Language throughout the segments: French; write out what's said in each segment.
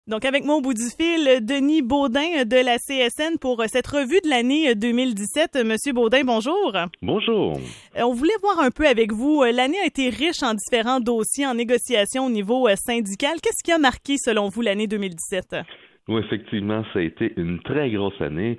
Donc, avec moi au bout du fil, Denis Baudin de la CSN pour cette revue de l'année 2017. Monsieur Baudin, bonjour. Bonjour. On voulait voir un peu avec vous. L'année a été riche en différents dossiers en négociation au niveau syndical. Qu'est-ce qui a marqué, selon vous, l'année 2017? Oui, effectivement, ça a été une très grosse année.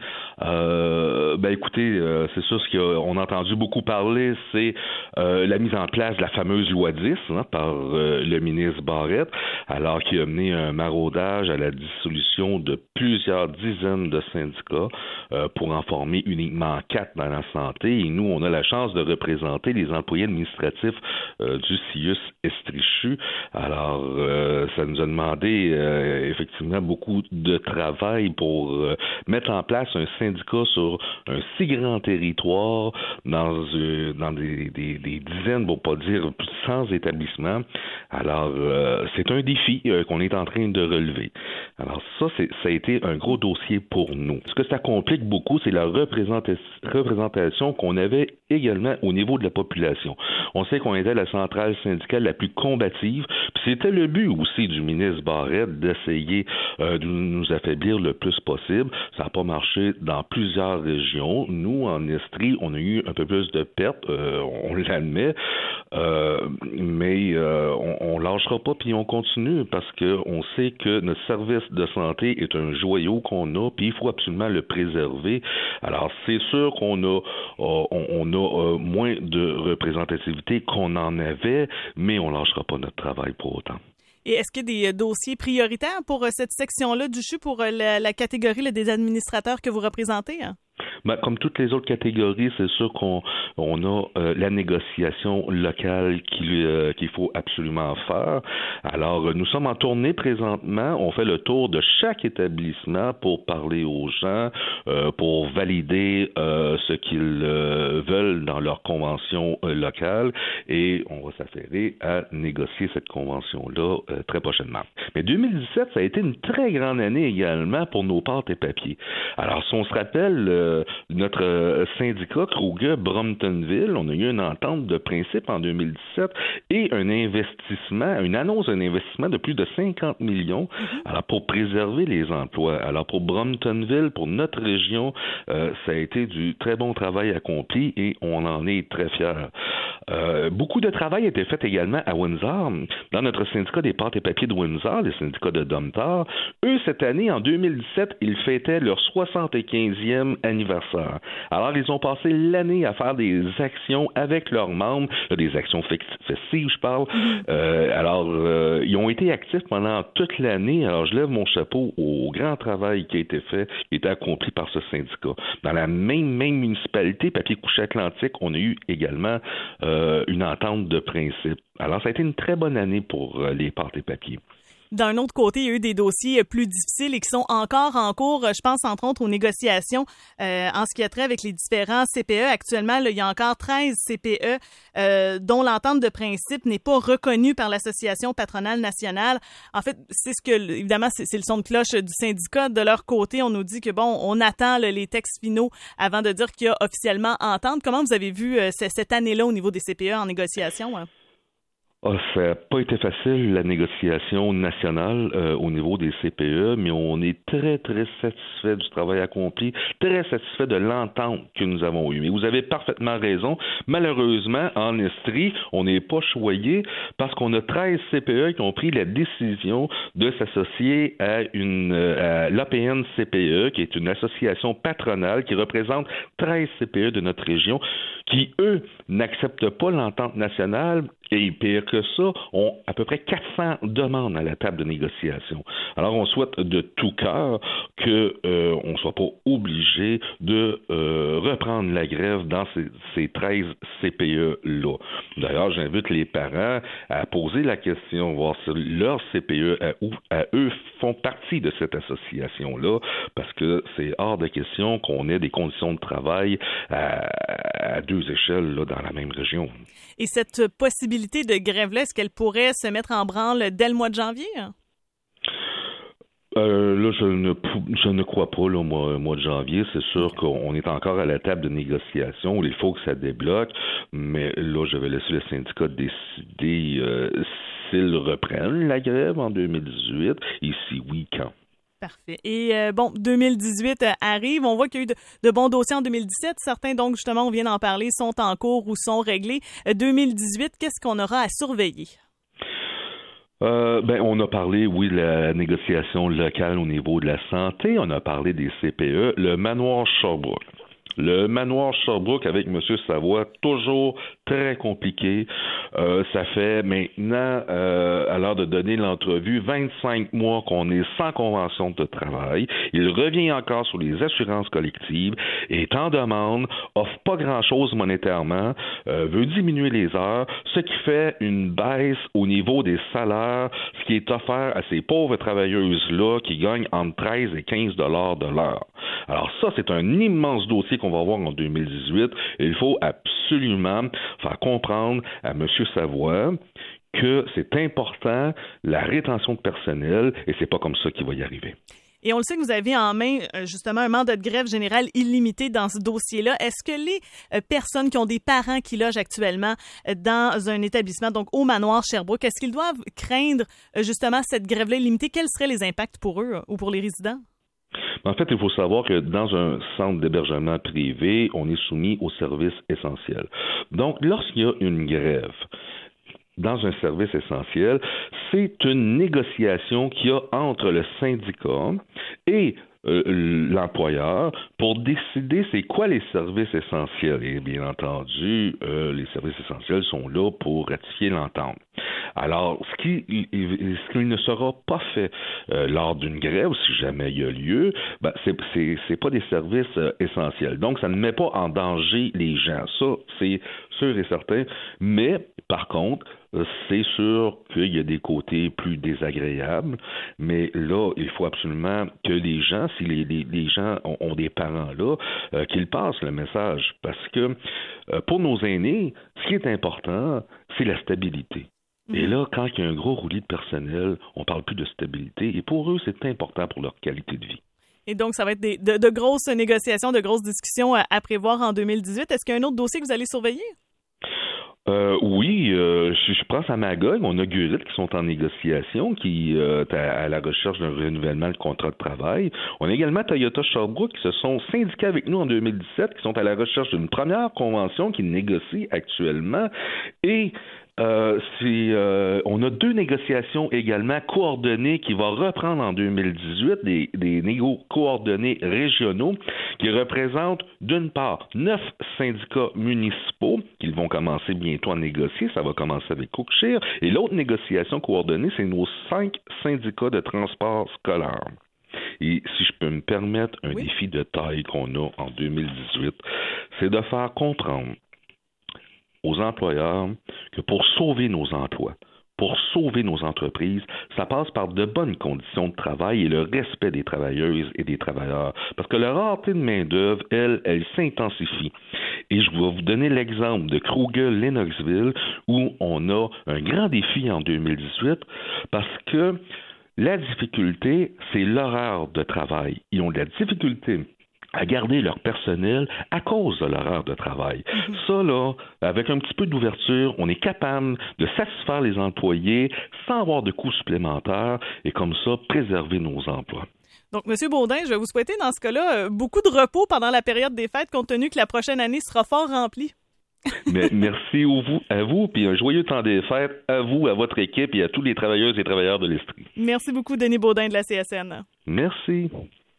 Écoutez, c'est sûr ce qu'on a entendu beaucoup parler, c'est la mise en place de la fameuse loi 10 par le ministre Barrette, alors qu'il a mené un maraudage à la dissolution de plusieurs dizaines de syndicats pour en former uniquement 4 dans la santé. Et nous, on a la chance de représenter les employés administratifs du CIUS Estrichu. Alors, ça nous a demandé effectivement beaucoup de travail pour mettre en place un syndicat sur un si grand territoire dans des dizaines, pour pas dire plus de 100 établissements. Alors, c'est un défi qu'on est en train de relever. Alors ça a été un gros dossier pour nous. Ce que ça complique beaucoup, c'est la représentation qu'on avait également au niveau de la population. On sait qu'on était la centrale syndicale la plus combative, puis c'était le but aussi du ministre Barrette d'essayer de nous affaiblir le plus possible. Ça n'a pas marché dans plusieurs régions. Nous, en Estrie, on a eu un peu plus de pertes, on l'admet, mais on lâchera pas puis on continue parce que on sait que notre service de santé est un joyau qu'on a puis il faut absolument le préserver. Alors c'est sûr qu'on a moins de représentativité qu'on en avait, mais on lâchera pas notre travail pour autant. Et est-ce qu'il y a des dossiers prioritaires pour cette section-là du CHU pour la catégorie des administrateurs que vous représentez? Comme toutes les autres catégories, c'est sûr qu'on a la négociation locale qu'il faut absolument faire. Alors, nous sommes en tournée présentement. On fait le tour de chaque établissement pour parler aux gens, pour valider ce qu'ils veulent dans leur convention locale et on va s'affairer à négocier cette convention-là très prochainement. Mais 2017, ça a été une très grande année également pour nos pâtes et papiers. Alors, si on se rappelle notre syndicat Kruger-Bromptonville, on a eu une entente de principe en 2017 et une annonce d'un investissement de plus de 50 millions alors pour préserver les emplois. Alors pour Bromptonville, pour notre région, ça a été du très bon travail accompli et on en est très fiers. Beaucoup de travail a été fait également à Windsor. Dans notre syndicat des pâtes et papiers de Windsor, les syndicats de Domtar, eux, cette année, en 2017, ils fêtaient leur 75e anniversaire. Alors, ils ont passé l'année à faire des actions avec leurs membres, des actions festives, je parle. Ils ont été actifs pendant toute l'année. Alors, je lève mon chapeau au grand travail qui a été fait, qui a été accompli par ce syndicat. Dans la même municipalité, Papier-Couche-Atlantique, on a eu également une entente de principe. Alors, ça a été une très bonne année pour les pâtes et papiers. D'un autre côté, il y a eu des dossiers plus difficiles et qui sont encore en cours. Je pense entre autres aux négociations en ce qui a trait avec les différents CPE. Actuellement, là, il y a encore 13 CPE dont l'entente de principe n'est pas reconnue par l'Association patronale nationale. En fait, évidemment, c'est le son de cloche du syndicat. De leur côté, on nous dit que on attend les textes finaux avant de dire qu'il y a officiellement entente. Comment vous avez vu cette année-là au niveau des CPE en négociation? Ça n'a pas été facile, la négociation nationale au niveau des CPE, mais on est très, très satisfait du travail accompli, très satisfait de l'entente que nous avons eue. Mais vous avez parfaitement raison. Malheureusement, en Estrie, on n'est pas choyé parce qu'on a 13 CPE qui ont pris la décision de s'associer à l'APN CPE, qui est une association patronale qui représente 13 CPE de notre région, qui, eux, n'acceptent pas l'entente nationale. Et pire que ça, ont à peu près 400 demandes à la table de négociation. Alors, on souhaite de tout cœur qu'on ne soit pas obligé de reprendre la grève dans ces 13 CPE-là. D'ailleurs, j'invite les parents à poser la question, voir si leur CPE à eux font partie de cette association-là, parce que c'est hors de question qu'on ait des conditions de travail à deux échelles là, dans la même région. Et cette possibilité de grève-là, est-ce qu'elle pourrait se mettre en branle dès le mois de janvier? Je ne crois pas, là, au mois de janvier. C'est sûr qu'on est encore à la table de négociation. Il faut que ça débloque. Mais là, je vais laisser le syndicat décider s'ils reprennent la grève en 2018 et si oui, quand. Parfait. Et 2018 arrive. On voit qu'il y a eu de bons dossiers en 2017. Certains, donc, justement, on vient d'en parler, sont en cours ou sont réglés. 2018, qu'est-ce qu'on aura à surveiller? On a parlé, oui, de la négociation locale au niveau de la santé. On a parlé des CPE. Le manoir Sherbrooke. Le manoir Sherbrooke avec M. Savoie, toujours très compliqué. Ça fait maintenant, à l'heure de donner l'entrevue, 25 mois qu'on est sans convention de travail. Il revient encore sur les assurances collectives, est en demande, offre pas grand-chose monétairement, veut diminuer les heures, ce qui fait une baisse au niveau des salaires, ce qui est offert à ces pauvres travailleuses-là qui gagnent entre 13 et 15 $ de l'heure. Alors ça, c'est un immense dossier qu'on va voir en 2018. Et il faut absolument faire comprendre à M. Savoie que c'est important, la rétention de personnel, et c'est pas comme ça qu'il va y arriver. Et on le sait que vous avez en main, justement, un mandat de grève générale illimité dans ce dossier-là. Est-ce que les personnes qui ont des parents qui logent actuellement dans un établissement, donc au manoir Sherbrooke, est-ce qu'ils doivent craindre justement cette grève-là illimitée? Quels seraient les impacts pour eux ou pour les résidents? En fait, il faut savoir que dans un centre d'hébergement privé, on est soumis aux services essentiels. Donc, lorsqu'il y a une grève dans un service essentiel, c'est une négociation qu'il y a entre le syndicat et l'employeur pour décider c'est quoi les services essentiels. Et bien entendu, les services essentiels sont là pour ratifier l'entente. Alors, ce qui ne sera pas fait lors d'une grève, si jamais il y a lieu, c'est pas des services essentiels. Donc, ça ne met pas en danger les gens. Ça, c'est sûr et certain. Mais, par contre, c'est sûr qu'il y a des côtés plus désagréables, mais là, il faut absolument que les gens, si les gens ont des parents là, qu'ils passent le message. Parce que pour nos aînés, ce qui est important, c'est la stabilité. Et là, quand il y a un gros roulis de personnel, on parle plus de stabilité. Et pour eux, c'est important pour leur qualité de vie. Et donc, ça va être de grosses négociations, de grosses discussions à prévoir en 2018. Est-ce qu'il y a un autre dossier que vous allez surveiller? Oui, je pense à Magog, on a Gurit qui sont en négociation, qui est à la recherche d'un renouvellement de contrat de travail. On a également Toyota Sherbrooke qui se sont syndiqués avec nous en 2017, qui sont à la recherche d'une première convention qui négocie actuellement. Et on a 2 négociations également coordonnées qui vont reprendre en 2018, des négos coordonnés régionaux qui représentent d'une part 9 syndicats municipaux qui vont commencer bientôt à négocier, ça va commencer avec Cookshire, et l'autre négociation coordonnée, c'est nos 5 syndicats de transport scolaire. Et si je peux me permettre un défi de taille qu'on a en 2018, c'est de faire comprendre aux employeurs que pour sauver nos emplois, pour sauver nos entreprises, ça passe par de bonnes conditions de travail et le respect des travailleuses et des travailleurs. Parce que la rareté de main-d'œuvre, elle s'intensifie. Et je vais vous donner l'exemple de Kruger-Lennoxville où on a un grand défi en 2018 parce que la difficulté, c'est l'horaire de travail. Ils ont de la difficulté à garder leur personnel à cause de l'horaire de travail. Ça, là, avec un petit peu d'ouverture, on est capable de satisfaire les employés sans avoir de coûts supplémentaires et comme ça, préserver nos emplois. Donc, M. Baudin, je vais vous souhaiter dans ce cas-là beaucoup de repos pendant la période des fêtes, compte tenu que la prochaine année sera fort remplie. Mais merci à vous, puis un joyeux temps des fêtes à vous, à votre équipe et à tous les travailleuses et travailleurs de l'Estrie. Merci beaucoup, Denis Baudin de la CSN. Merci.